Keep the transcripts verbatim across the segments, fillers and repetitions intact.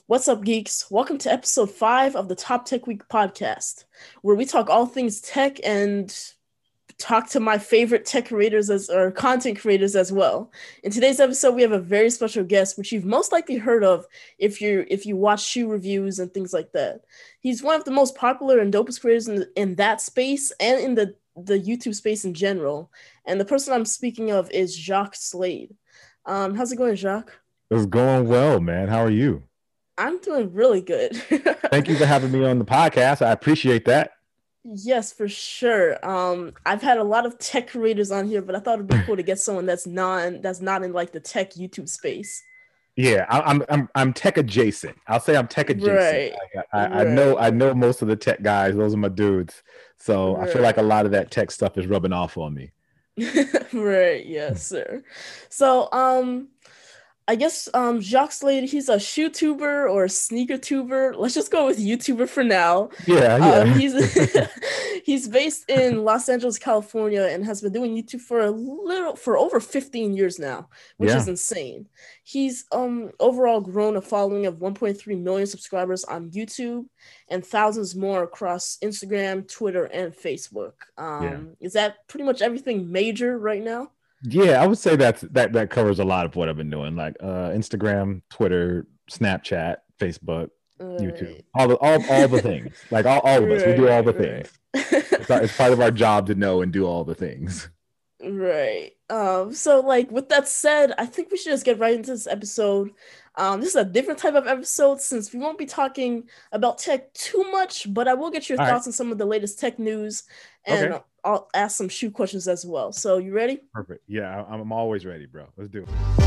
What's up, geeks? Welcome to episode five of the Top Tech Week podcast, where we talk all things tech and talk to my favorite tech creators as or content creators as well. In today's episode, we have a very special guest, which you've most likely heard of if you if you watch shoe reviews and things like that. He's one of the most popular and dopest creators in, in that space and in the, the YouTube space in general. And the person I'm speaking of is Jacques Slade. Um, how's it going, Jacques? It's going well, man. How are you? I'm doing really good. Thank you for having me on the podcast. I appreciate that. Yes, for sure. Um, I've had a lot of tech creators on here, but I thought it'd be cool to get someone that's non that's not in like the tech YouTube space. Yeah, I, I'm I'm I'm tech adjacent. I'll say I'm tech adjacent. Right. Like, I, I know Right. I know most of the tech guys. Those are my dudes. So I feel like a Right. lot of that tech stuff is rubbing off on me. Right. Yes, sir. So, um, I guess um Jacques Slade, he's a shoe tuber or a sneaker tuber. Let's just go with YouTuber for now. Yeah, Um, yeah, he's he's based in Los Angeles, California, and has been doing YouTube for a little for over fifteen years now, which is yeah, insane. He's um overall grown a following of one point three million subscribers on YouTube and thousands more across Instagram, Twitter, and Facebook. yeah. Um, is that pretty much everything major right now? Yeah, I would say that's that that covers a lot of what I've been doing, like uh, Instagram, Twitter, Snapchat, Facebook, YouTube, Right. all the all, all the things. Like all, all of us, we do all Right, the things. right. It's, it's part of our job to know and do all the things. Right. Um, so like with that said, I think we should just get right into this episode. Um, this is a different type of episode since we won't be talking about tech too much, but I will get your All right. thoughts on some of the latest tech news Okay. and I'll ask some shoe questions as well. So you ready? Perfect. Yeah, I- I'm always ready, bro. Let's do it.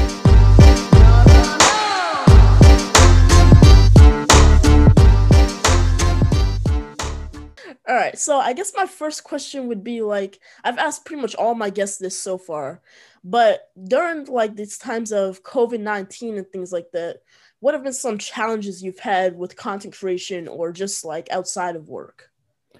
All right, so I guess my first question would be like I've asked pretty much all my guests this so far, but during like these times of COVID nineteen and things like that, what have been some challenges you've had with content creation or just like outside of work?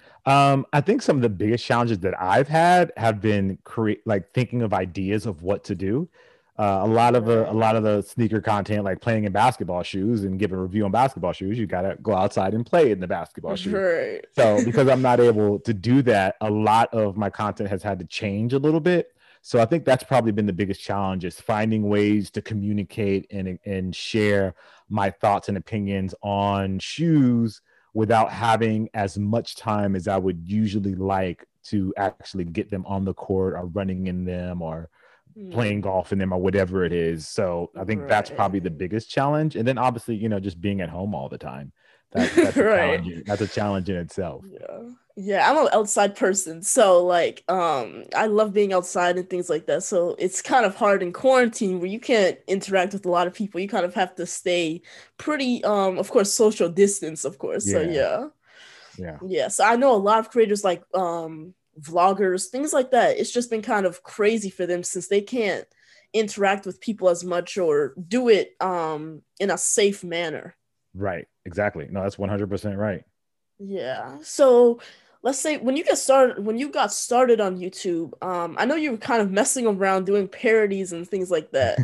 Um, I think some of the biggest challenges that I've had have been create like thinking of ideas of what to do. Uh, a lot of the a Right. lot of the sneaker content, like playing in basketball shoes and giving a review on basketball shoes, you gotta go outside and play in the basketball shoe. Right. So because I'm not able to do that, a lot of my content has had to change a little bit. So I think that's probably been the biggest challenge is finding ways to communicate and and share my thoughts and opinions on shoes without having as much time as I would usually like to actually get them on the court or running in them or playing Hmm. golf in them or whatever it is. So I think that's probably the Right. biggest challenge. And then obviously, you know, just being at home all the time. That that's a Right. challenge. That's a challenge in itself. Yeah. Yeah, I'm an outside person. So like um I love being outside and things like that. So it's kind of hard in quarantine where you can't interact with a lot of people. You kind of have to stay pretty um of course social distance, of course. So Yeah. yeah. Yeah. Yeah. So I know a lot of creators like um vloggers, things like that. It's just been kind of crazy for them since they can't interact with people as much or do it um in a safe manner. Right. Exactly. No, that's one hundred percent right. Yeah. So let's say when you get started, when you got started on YouTube, um, I know you were kind of messing around doing parodies and things like that.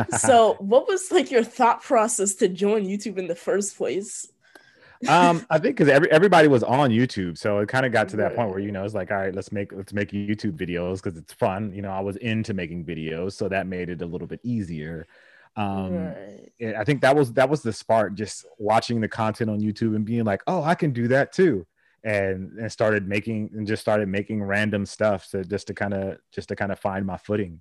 So what was like your thought process to join YouTube in the first place? um, I think because every everybody was on YouTube, so it kind of got to that point where Right. you know it's like, all right, let's make let's make YouTube videos because it's fun. You know, I was into making videos, so that made it a little bit easier. Um, Right. and I think that was that was the spark, just watching the content on YouTube and being like, oh, I can do that too, and and started making and just started making random stuff to just to kind of just to kind of find my footing.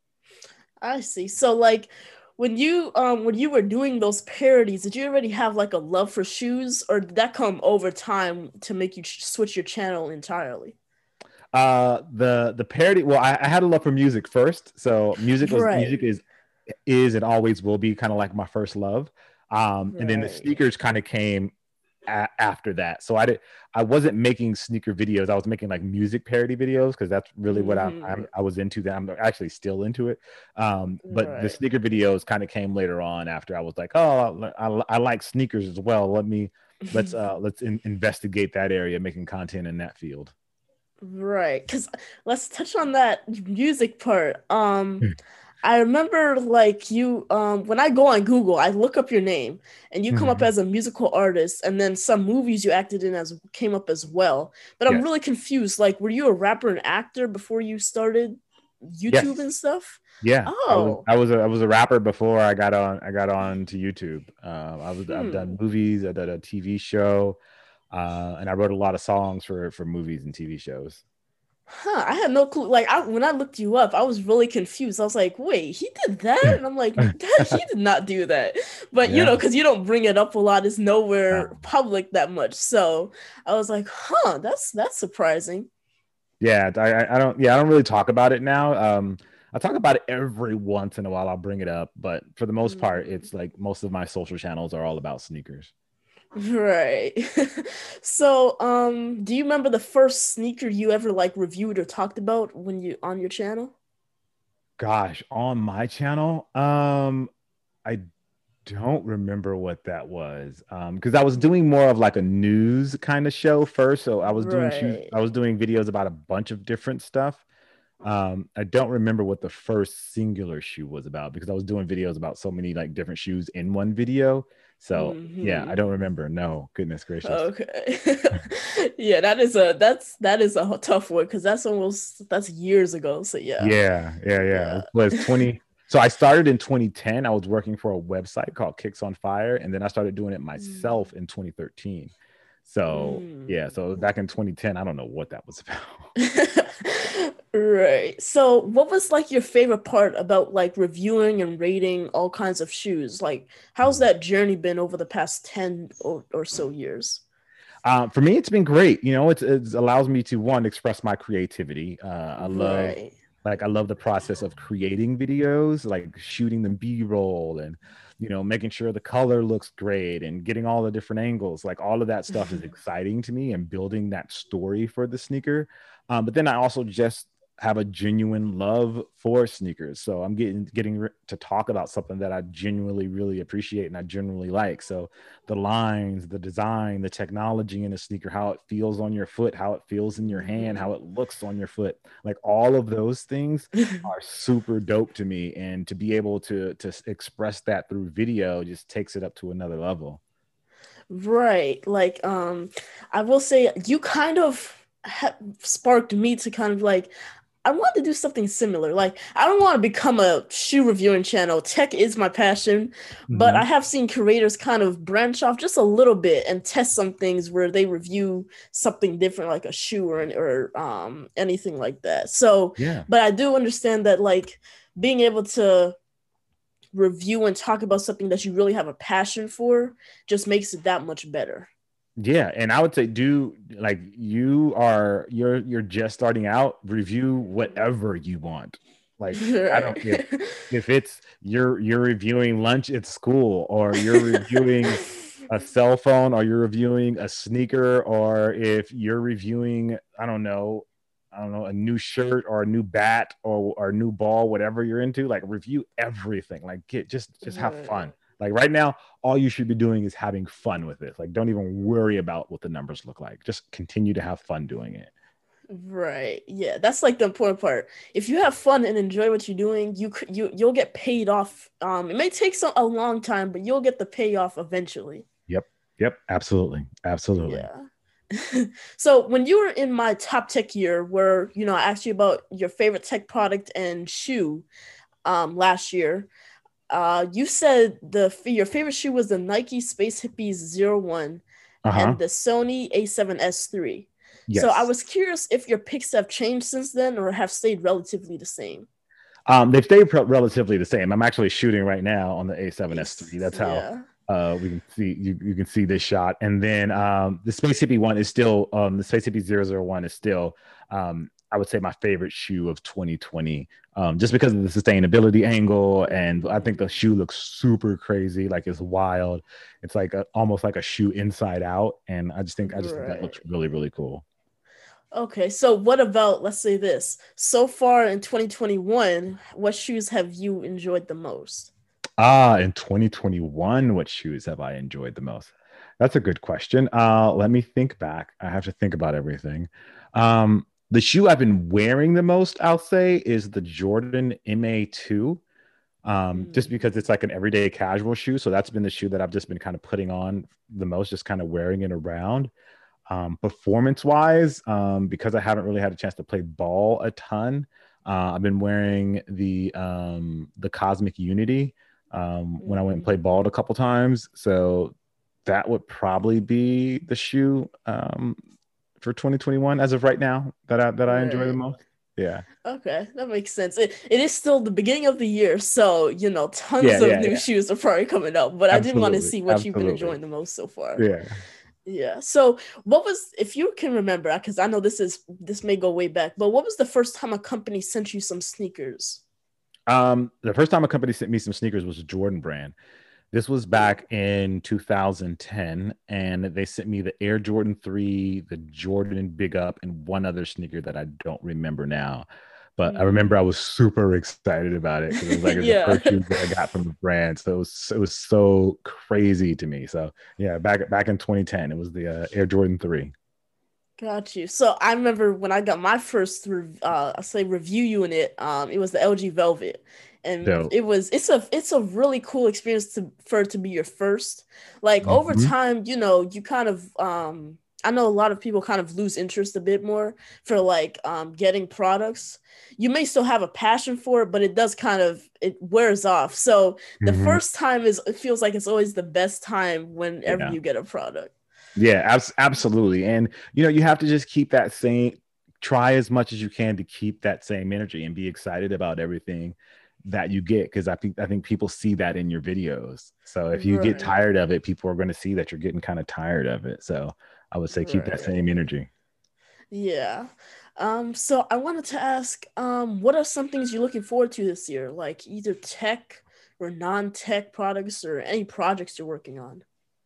I see. So like when you um when you were doing those parodies, did you already have like a love for shoes or did that come over time to make you ch- switch your channel entirely? Uh, the the parody. Well, I, I had a love for music first, so music was Right. music is is and always will be kind of like my first love. Um, and then the Right. sneakers kind of came a- after that. So I did I wasn't making sneaker videos. I was making like music parody videos because that's really what I'm, Hmm. I'm I was into. That I'm actually still into it. Um, but the Right. sneaker videos kind of came later on after I was like, oh, I, I, I like sneakers as well. Let me let's uh let's in, investigate that area, making content in that field. Right, because let's touch on that music part. Um, I remember like you um when I go on Google, I look up your name and you come up Mhm. as a musical artist and then some movies you acted in as came up as well. But I'm Yes. really confused. Like, were you a rapper and actor before you started YouTube Yes. and stuff? Yeah, I was Oh. I was a I was a rapper before I got on I got on to YouTube. Um, I was I've Hmm. done movies, I did a T V show, uh, and I wrote a lot of songs for for movies and T V shows. Huh, I had no clue. Like I when I looked you up, I was really confused. I was like, "Wait, he did that?" And I'm like, "That he did not do that." But you Yeah. know, because you don't bring it up a lot, it's nowhere Um, public that much. So I was like, "Huh, that's that's surprising." yeah, I I I don't yeah, I don't really talk about it now. Um, I talk about it every once in a while. I'll bring it up, but for the most part, Mhm. it's like most of my social channels are all about sneakers. Right. So, um, do you remember the first sneaker you ever like reviewed or talked about when you on your channel? Gosh, on my channel, um, I don't remember what that was. Um, because I was doing more of like a news kind of show first. So I was doing shoes, Right. I was doing videos about a bunch of different stuff. Um, I don't remember what the first singular shoe was about because I was doing videos about so many like different shoes in one video. So yeah, I Hmm. don't remember. No, goodness gracious. Okay. Yeah, that is a that's that is a tough one because that's almost that's years ago. So yeah. Yeah, yeah, yeah. Yeah. It was twenty. So I started in twenty ten. I was working for a website called Kicks on Fire, and then I started doing it myself Mm. in twenty thirteen. So yeah, Mm. so back in twenty ten, I don't know what that was about. Right. So, what was like your favorite part about like reviewing and rating all kinds of shoes? Like, how's that journey been over the past ten or, or so years? Um, for me, it's been great. You know, it's, it allows me to one express my creativity. Uh, I love Right. like I love the process of creating videos, like shooting them B-roll and you know making sure the color looks great and getting all the different angles. Like all of that stuff is exciting to me and building that story for the sneaker. Um, but then I also just have a genuine love for sneakers. So I'm getting getting re- to talk about something that I genuinely really appreciate and I genuinely like. So the lines, the design, the technology in a sneaker, how it feels on your foot, how it feels in your hand, Mhm. how it looks on your foot. Like all of those things are super dope to me. And to be able to to express that through video just takes it up to another level. Right. Like, um, I will say you kind of ha sparked me to kind of like, I want to do something similar. Like, I don't want to become a shoe reviewing channel. Tech is my passion, but I Mhm. have seen creators kind of branch off just a little bit and test some things where they review something different, like a shoe or an, or um anything like that. So, Yeah. but I do understand that like being able to review and talk about something that you really have a passion for just makes it that much better. Yeah, and I would say do like you are you're you're just starting out, review whatever you want. Like I don't Right. if if it's you're you're reviewing lunch at school or you're reviewing a cell phone or you're reviewing a sneaker or if you're reviewing I don't know I don't know a new shirt or a new bat or or a new ball whatever you're into like review everything like get just just have Right. fun like right now all you should be doing is having fun with it. Like, don't even worry about what the numbers look like. Just continue to have fun doing it. Right. Yeah, that's like the important part. If you have fun and enjoy what you're doing, you c- you you'll get paid off. Um, it may take some a long time, but you'll get the payoff eventually. Yep. Yep. Absolutely. Absolutely. Yeah. So when you were in my top tech year, where you know I asked you about your favorite tech product and shoe, um, last year, uh, you said the your favorite shoe was the Nike Space Hippies Zero One Uh huh. and the Sony A seven S three. So I Yes. was curious if your picks have changed since then or have stayed relatively the same. Um, they've stayed pro- relatively the same. I'm actually shooting right now on the A seven S three. Ace, That's how yeah. uh, we can see you, you can see this shot. And then um, the Space Hippie one is still um, the Space Hippie zero zero one is still um, I would say my favorite shoe of twenty twenty um, just because of the sustainability angle. And I think the Mhm. shoe looks super crazy, like it's wild. It's like a, almost like a shoe inside out. And I just think I just think that looks Right. really really cool. Okay, so what about, let's say this. So far in twenty twenty-one, what shoes have you enjoyed the most? Ah, in twenty twenty-one, what shoes have I enjoyed the most? That's a good question. Uh, let me think back. I have to think about everything. Um, the shoe I've been wearing the most, I'll say, is the Jordan M A two. um, just Mm. because it's like an everyday casual shoe. So that's been the shoe that I've just been kind of putting on the most, just kind of wearing it around. Um, performance wise, um, because I haven't really had a chance to play ball a ton, uh, I've been wearing the um, the Cosmic Unity um, when I went and Mm. played ball a couple times. So that would probably be the shoe um, for twenty twenty-one as of right now that I that I enjoy the Right. most. Yeah. Okay, that makes sense. It, it is still the beginning of the year, so you know, Yeah, tons of yeah, new yeah. shoes are probably coming out. But I did want to Absolutely. see what you've been Absolutely. enjoying the most so far. Yeah. Yeah. So, what was, if you can remember, because I know this is this may go way back, but what was the first time a company sent you some sneakers? Um, the first time a company sent me some sneakers was a Jordan brand. This was Ooh. back in two thousand ten, and they sent me the Air Jordan three, the Jordan Big Up, and one other sneaker that I don't remember now. But I remember I Mm. was super excited about it because it was like the Yeah. first shoes that I got from the brand. So it was it was so crazy to me. So yeah, back back in twenty ten, it was the uh, Air Jordan three. Got you. So I remember when I got my first, rev- uh, I say review unit. Um, it was the L G Velvet, and So it was it's a it's a really cool experience to for it to be your first. Like over mhm. time, you know, you kind of um, I know a lot of people kind of lose interest a bit more for like um getting products. You may still have a passion for it, but it does kind of it wears off. So the Mhm. first time is it feels like it's always the best time whenever Yeah. you get a product. Yeah, abs- absolutely. And you know, you have to just keep that same try as much as you can to keep that same energy and be excited about everything that you get because I think I think people see that in your videos. So if you get Right. tired of it, people are going to see that you're getting kind of tired of it. So I would say keep that Right. same energy. Yeah. Um, so I wanted to ask, um, what are some things you're looking forward to this year? Like either tech or non-tech products or any projects you're working on?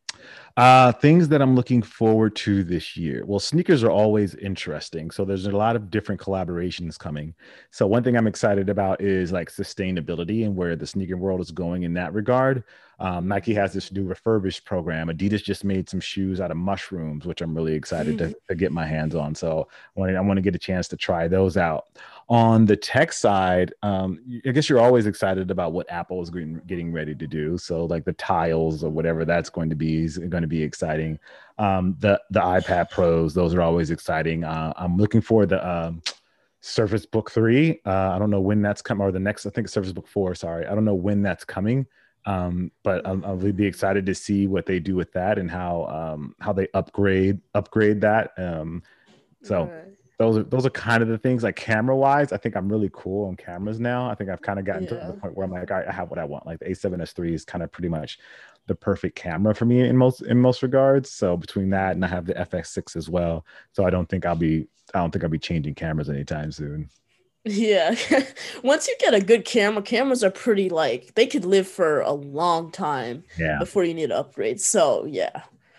Uh, things that I'm looking forward to this year. Well, sneakers are always interesting. So there's a lot of different collaborations coming. So one thing I'm excited about is like sustainability and where the sneaker world is going in that regard. Um, Nike has this new refurbished program. Adidas just made some shoes out of mushrooms, which I'm really excited to, Mhm. to get my hands on. So I want to, I want to get a chance to try those out. On the tech side, um, I guess you're always excited about what Apple is getting, getting ready to do. So like the tiles or whatever that's going to be is going to be exciting. Um, the the iPad Pros, those are always exciting. Uh, I'm looking for the um, Surface Book three. Uh, I don't know when that's coming, or the next. I think it's Surface Book four. Sorry, I don't know when that's coming. Um, but I'll, I'll really be excited to see what they do with that and how um, how they upgrade upgrade that. Um, so Right. those are those are kind of the things like camera wise. I think I'm really cool on cameras now. I think I've kind of gotten to the Yeah. point where I'm like, I, I have what I want. Like the A seven S three is kind of pretty much the perfect camera for me in most in most regards. So between that and I have the F X six as well. So I don't think I'll be I don't think I'll be changing cameras anytime soon. Yeah. Once you get a good camera, cameras are pretty like they could live for a long time Yeah. before you need to upgrade. So yeah.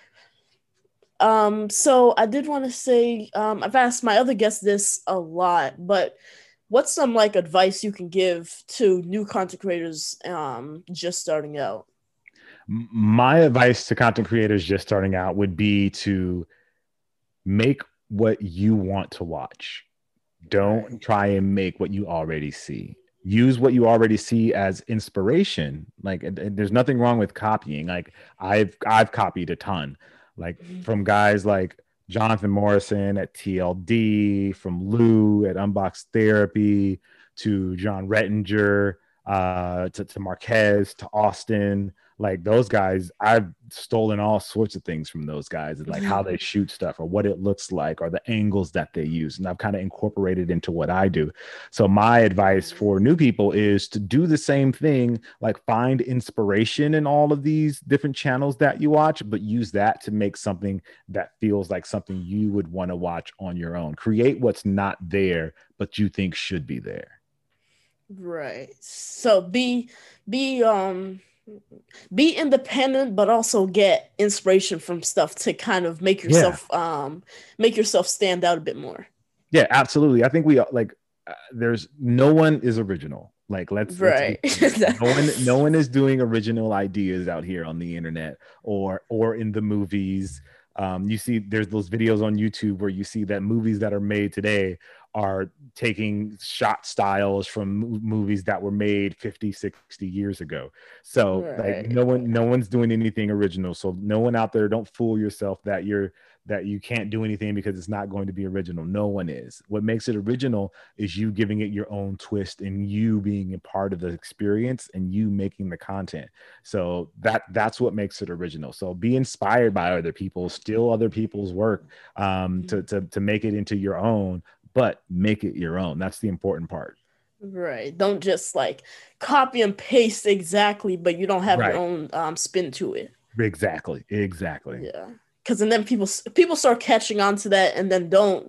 Um, so I did want to say, um, I've asked my other guests this a lot, but what's some like advice you can give to new content creators um just starting out? My advice to content creators just starting out would be to make what you want to watch. Don't Right. try and make what you already see. Use what you already see as inspiration. Like and- and there's nothing wrong with copying. Like I've I've copied a ton. Like from guys like Jonathan Morrison at T L D, from Lou at Unbox Therapy, to John Rettinger, uh, to, to Marquez, to Austin. Like those guys, I've stolen all sorts of things from those guys, like how they shoot stuff or what it looks like or the angles that they use. And I've kind of incorporated into what I do. So my advice for new people is to do the same thing, like find inspiration in all of these different channels that you watch, but use that to make something that feels like something you would want to watch on your own. Create what's not there, but you think should be there. Right. So be be um be independent but also get inspiration from stuff to kind of make Yeah. yourself um make yourself stand out a bit more. Yeah, absolutely. I think we like uh, there's no one is original. Like let's let's be Right. clear. No one no one is doing original ideas out here on the internet or or in the movies. Um, you see there's those videos on YouTube where you see that movies that are made today are taking shot styles from mo- movies that were made fifty, sixty years ago. So like Right. no one no one's doing anything original. So no one out there, don't fool yourself that you're that you can't do anything because it's not going to be original. No one is. What makes it original is you giving it your own twist and you being a part of the experience and you making the content. So that that's what makes it original. So be inspired by other people, steal other people's work, um, to, to to make it into your own, but make it your own. That's the important part. Right. Don't just like copy and paste exactly, but you don't have your Right. own um spin to it. Exactly. Exactly. Yeah. Because and then people people start catching on to that and then don't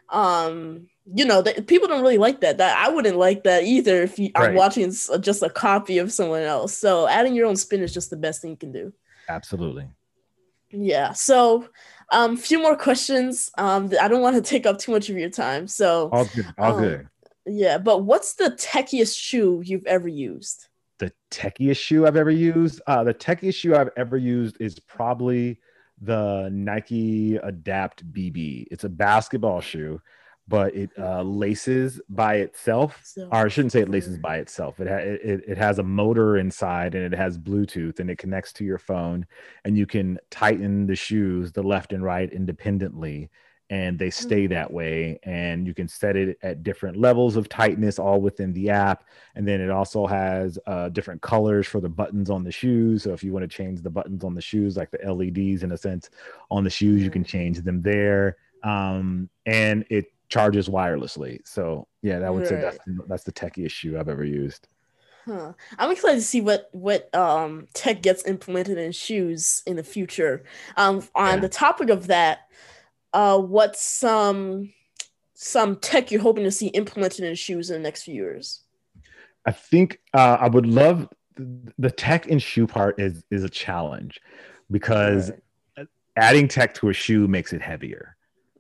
um you know that people don't really like that. That I wouldn't like that either if you, I'm Right. watching s- just a copy of someone else. So adding your own spin is just the best thing you can do. Absolutely. Yeah. So um few more questions. Um I don't want to take up too much of your time. So All good. All um good. yeah, but what's the techiest shoe you've ever used? The techiest shoe I've ever used. Uh, the techiest shoe I've ever used is probably the Nike Adapt B B. It's a basketball shoe, but it uh, laces by itself. So Or I shouldn't say it laces by itself. It, ha- it it has a motor inside and it has Bluetooth and it connects to your phone, and you can tighten the shoes, the left and right, independently, and they stay that way. And you can set it at different levels of tightness, all within the app. And then it also has uh, different colors for the buttons on the shoes. So if you want to change the buttons on the shoes, like the L E Ds in a sense on the shoes, you can change them there. Um, and it charges wirelessly. So yeah, I would say that's right. that's the techiest shoe I've ever used. Huh. I'm excited to see what what um tech gets implemented in shoes in the future. Um, on Yeah. the topic of that, uh, what's some some tech you're hoping to see implemented in shoes in the next few years? I think uh, I would love the tech and shoe part is is a challenge because Right. adding tech to a shoe makes it heavier.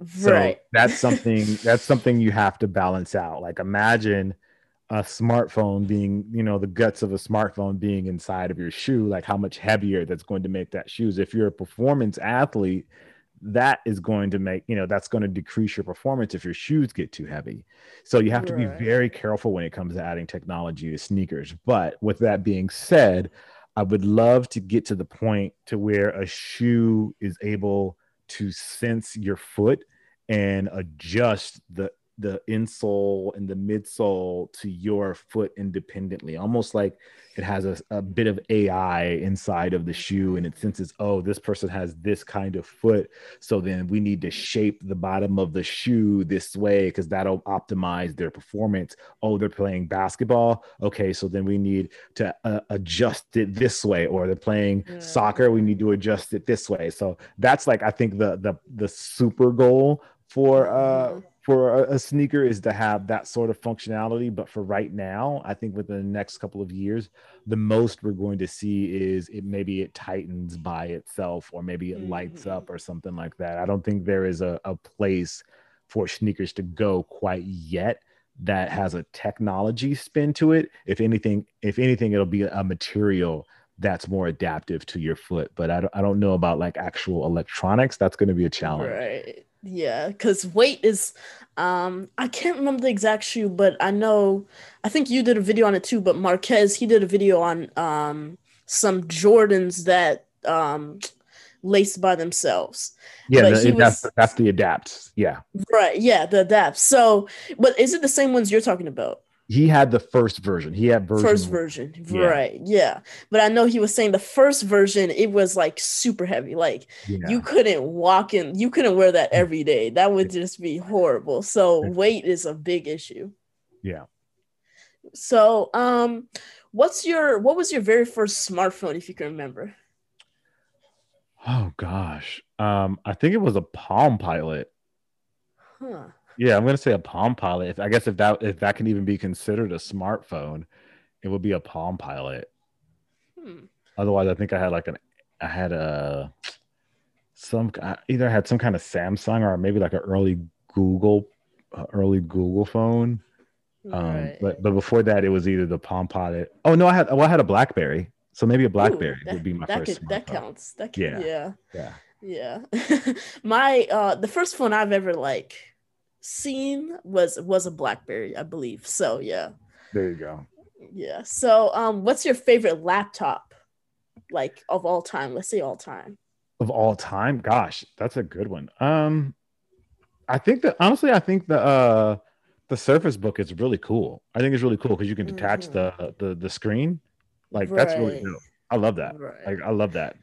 So Right. that's something that's something you have to balance out. Like imagine a smartphone being, you know, the guts of a smartphone being inside of your shoe, like how much heavier that's going to make that shoes. If you're a performance athlete, that is going to make, you know, that's going to decrease your performance if your shoes get too heavy. So you have to be Right. very careful when it comes to adding technology to sneakers. But with that being said, I would love to get to the point to where a shoe is able to sense your foot and adjust the the insole and the midsole to your foot independently, almost like it has a, a bit of A I inside of the shoe and it senses, oh, this person has this kind of foot. So then we need to shape the bottom of the shoe this way because that'll optimize their performance. Oh, they're playing basketball. Okay, so then we need to uh, adjust it this way, or they're playing Right. soccer. We need to adjust it this way. So that's like, I think the the the super goal for uh Uh-huh. for a, a sneaker is to have that sort of functionality. But for right now, I think within the next couple of years, the most we're going to see is it maybe it tightens by itself, or maybe it lights Mhm. up or something like that. I don't think there is a, a place for sneakers to go quite yet that has a technology spin to it. If anything, if anything, it'll be a material that's more adaptive to your foot. But I don't, I don't know about like actual electronics. That's going to be a challenge. Right. Yeah, because weight is um I can't remember the exact shoe, but I know I think you did a video on it too, but Marquez, he did a video on um some Jordans that um laced by themselves. Yeah, But the, he it, that's was that's the adapts. Yeah, right, yeah, the adapt. So, but is it the same ones you're talking about? he had the first version. He had First version one. version, Yeah, right? Yeah, but I know he was saying the first version it was like super heavy. Like you yeah, couldn't walk in, you couldn't wear that every day. That would just be horrible. So weight is a big issue. yeah. So, um, what's your what was your very first smartphone, if you can remember? Oh gosh, um, I think it was a Palm Pilot. Huh. Yeah, I'm gonna say a Palm Pilot. If I guess if that if that can even be considered a smartphone, it would be a Palm Pilot. Hmm. Otherwise, I think I had like an I had a some I either had some kind of Samsung or maybe like an early Google uh, early Google phone. Um, Right. but but before that, it was either the Palm Pilot. Oh no, I had well, I had a BlackBerry. So maybe a Ooh, BlackBerry would that be my that first could that smartphone. counts. That c- Yeah, yeah. yeah, Yeah. My uh the first phone I've ever like seen was was a BlackBerry, I believe. So yeah. There you go. Yeah. So um, what's your favorite laptop, like of all time? Let's say all time. Of all time, gosh, that's a good one. Um, I think that honestly, I think the uh the Surface Book is really cool. I think it's really cool because you can detach Mm-hmm. the the the screen. Like that's really Right. dope. I love that. Right. Like I love that.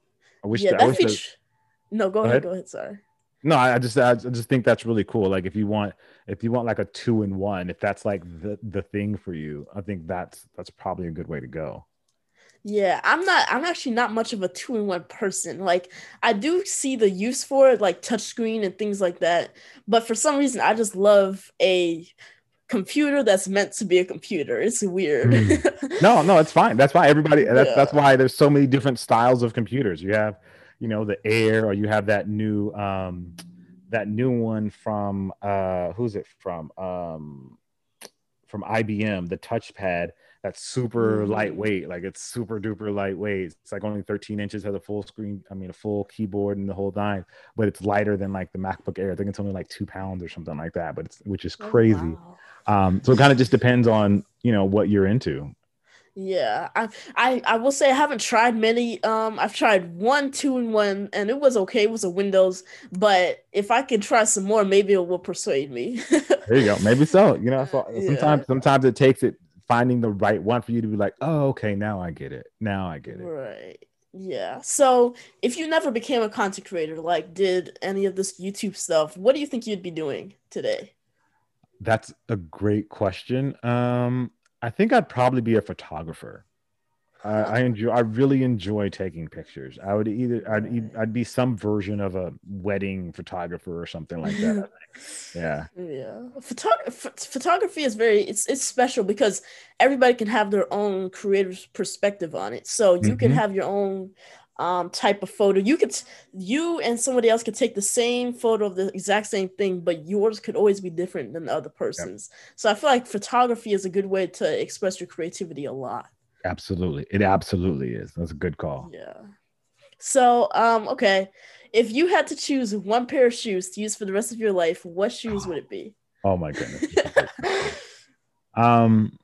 I wish Yeah, that I that wish that feature. No, go go ahead. ahead. Go ahead. Sorry. No, I, I just I just think that's really cool. Like if you want if you want like a two in one, if that's like the the thing for you, I think that's that's probably a good way to go. Yeah, I'm not. I'm actually not much of a two-in-one person. Like, I do see the use for it, like touchscreen and things like that. But for some reason, I just love a computer that's meant to be a computer. It's weird. Mm. No, no, it's fine. That's why everybody. That's that's Yeah. why there's so many different styles of computers. You have, you know, the Air, or you have that new, um, that new one from uh, who's it from? Um, from I B M, the touchpad that's super Mhm. lightweight. Like it's super duper lightweight. It's like only thirteen inches, has a full screen. I mean, a full keyboard and the whole nine, but it's lighter than like the MacBook Air. I think it's only like two pounds or something like that. But it's which is Oh crazy. wow. Um, so it kind of just depends on you know what you're into. Yeah, I, I I will say I haven't tried many. Um, I've tried one, two, and one, and it was okay. It was a Windows, but if I can try some more, maybe it will persuade me. There you go. Maybe so. You know, so Yeah, sometimes sometimes it takes it finding the right one for you to be like, oh, okay, now I get it. Now I get it. right. Yeah. So if you never became a content creator, like did any of this YouTube stuff, what do you think you'd be doing today? That's a great question. Um, I think I'd probably be a photographer. I, I Huh. enjoy. I really enjoy taking pictures. I would either. I'd. e- Right. I'd be some version of a wedding photographer or something like that. Yeah. Yeah, Photog- ph- photography is very it's it's special because everybody can have their own creative perspective on it. So you can Hmm. have your own um type of photo. You could you and somebody else could take the same photo of the exact same thing, but yours could always be different than the other Yep. person's. So I feel like photography is a good way to express your creativity a lot. Absolutely. It absolutely is. That's a good call. Yeah. So um okay, if you had to choose one pair of shoes to use for the rest of your life, what shoes would Oh, it be? oh my goodness. That's a great question. Um.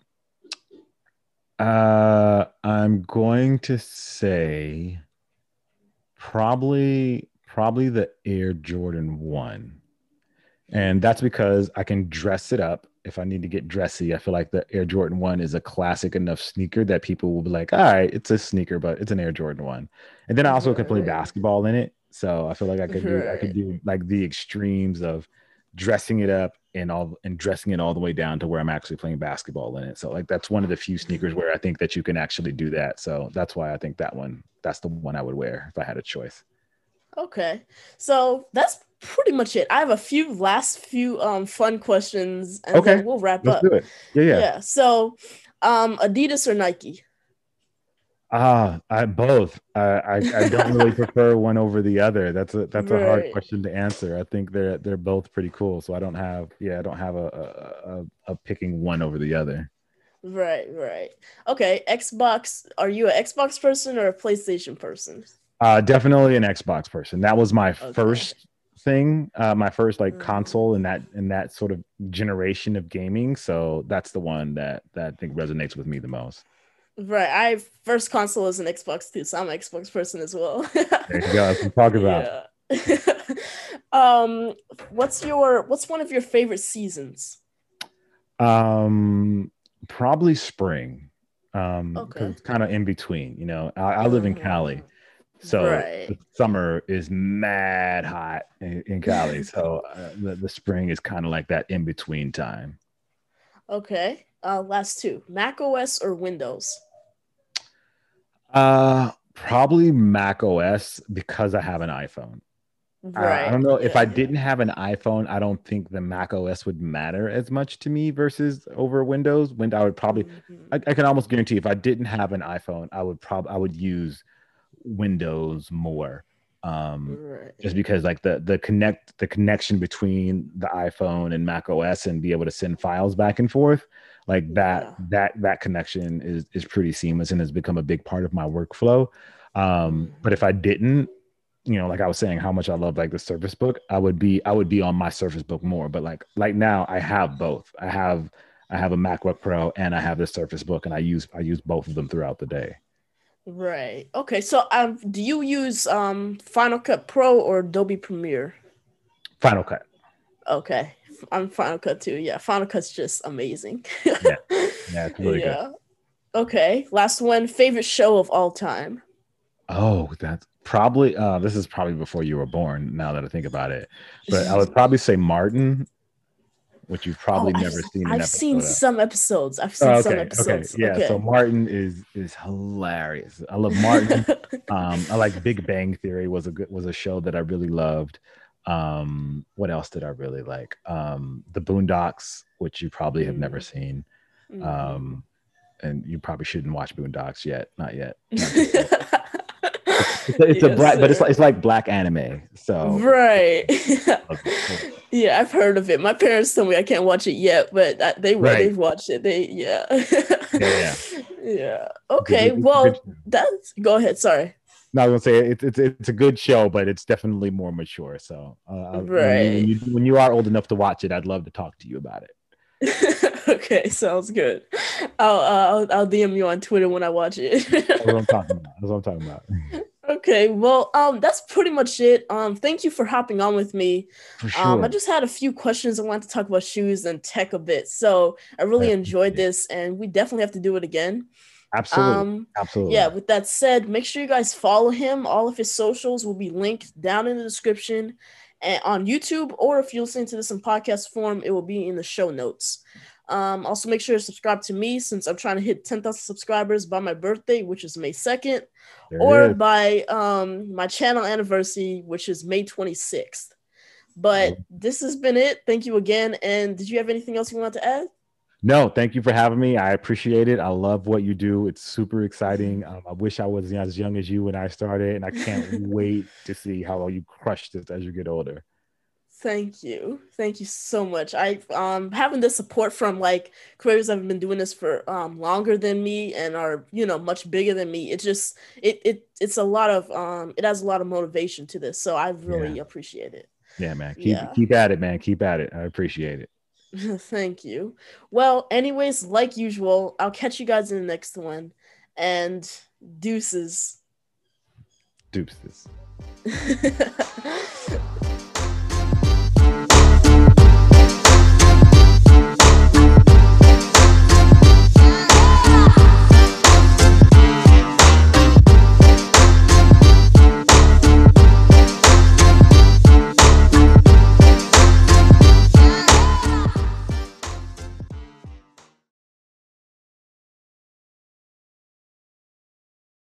Uh. I'm going to say probably probably the Air Jordan One. And that's because I can dress it up if I need to get dressy. I feel like the Air Jordan one is a classic enough sneaker that people will be like, all right, it's a sneaker, but it's an Air Jordan one. And then I also can play Right. basketball in it. So I feel like I could do I could Right. do like the extremes of dressing it up and all and dressing it all the way down to where I'm actually playing basketball in it. So like that's one of the few sneakers where I think that you can actually do that. So that's why I think that one that's the one I would wear if I had a choice. Okay. So that's pretty much it. I have a few last few um fun questions and Okay, then we'll wrap let's do up. it. Yeah, yeah. Yeah. So um Adidas or Nike? Ah, I both. I, I I don't really prefer one over the other. That's a that's a hard Right. question to answer. I think they're they're both pretty cool. So I don't have yeah, I don't have a a, a, a picking one over the other. Right, right. Okay, Xbox. Are you an Xbox person or a PlayStation person? Uh, definitely an Xbox person. That was my Okay. first thing, uh, my first like Mhm. console in that in that sort of generation of gaming. So that's the one that that I think resonates with me the most. Right. I first console is an Xbox too, so I'm an Xbox person as well. There you go. That's what I'm talking about. Yeah. um, what's your what's one of your favorite seasons? Um, Probably spring, um, because Okay. it's kind of in between. You know, I, I live in Mhm. Cali, so Right. the summer is mad hot in, in Cali. So uh, the the spring is kind of like that in between time. Okay. Uh, last two. Mac O S or Windows? Uh, probably Mac O S because I have an iPhone. Uh, I Right. don't know if I Yeah. didn't have an iPhone, I don't think the Mac O S would matter as much to me versus over Windows. When I would probably, I, Mhm. I can almost guarantee if I didn't have an iPhone, I would probably I would use Windows more. Um, just Right. because like the the connect the connection between the iPhone and Mac O S and be able to send files back and forth, like that Yeah. that that connection is is pretty seamless and has become a big part of my workflow. Um, but if Mhm. I didn't, you know, like I was saying, how much I love like the Surface Book, I would be I would be on my Surface Book more. But like like now, I have both. I have I have a MacBook Pro and I have the Surface Book, and I use I use both of them throughout the day. Right. Okay. So, um, do you use um Final Cut Pro or Adobe Premiere? Final Cut. Okay, I'm Final Cut too. Yeah, Final Cut's just amazing. Yeah, yeah, it's really yeah. good. Okay, last one. Favorite show of all time? Oh, that's probably uh this is probably before you were born, now that I think about it. But I would probably say Martin, which you've probably oh, never I've, seen an I've episode seen of. some episodes. I've seen Oh, some okay, episodes. okay. Yeah, okay. so Martin is is hilarious. I love Martin. um, I like Big Bang Theory was a good was a show that I really loved. Um, what else did I really like? Um, The Boondocks, which you probably have mm. never seen. Mm. Um, and you probably shouldn't watch Boondocks yet. Not yet. Not it's it's, it's yes, a black, sir. But it's like it's like black anime. So right. Yeah, I've heard of it. My parents told me I can't watch it yet, but I, they right. they've watched it. They yeah. yeah, yeah. yeah. Okay. It's well, that's go ahead. Sorry. No, I was gonna say it's it's it's a good show, but it's definitely more mature. So, uh, right. When you, when you when you are old enough to watch it, I'd love to talk to you about it. Okay, sounds good. I'll, uh, I'll I'll D M you on Twitter when I watch it. That's what I'm talking about. That's what I'm talking about. Okay, well, um, that's pretty much it. Um, thank you for hopping on with me. For sure. Um, I just had a few questions. I wanted to talk about shoes and tech a bit, so I really enjoyed this, and we definitely have to do it again. Absolutely. Um, Absolutely. Yeah, with that said, make sure you guys follow him. All of his socials will be linked down in the description and on YouTube, or if you're listening to this in podcast form, it will be in the show notes. Um, also, make sure to subscribe to me since I'm trying to hit ten thousand subscribers by my birthday, which is May second, there or by um, my channel anniversary, which is May twenty-sixth. But oh. This has been it. Thank you again. And did you have anything else you want to add? No, thank you for having me. I appreciate it. I love what you do. It's super exciting. Um, I wish I was as young as you when I started, and I can't wait to see how you crush this as you get older. Thank you. Thank you so much. I um having the support from like creators that have been doing this for um longer than me and are, you know, much bigger than me. It just it it it's a lot of um it has a lot of motivation to this. So I really yeah. appreciate it. Yeah, man. Keep yeah. keep at it, man. Keep at it. I appreciate it. Thank you. Well, anyways, like usual, I'll catch you guys in the next one. And deuces. Deuces.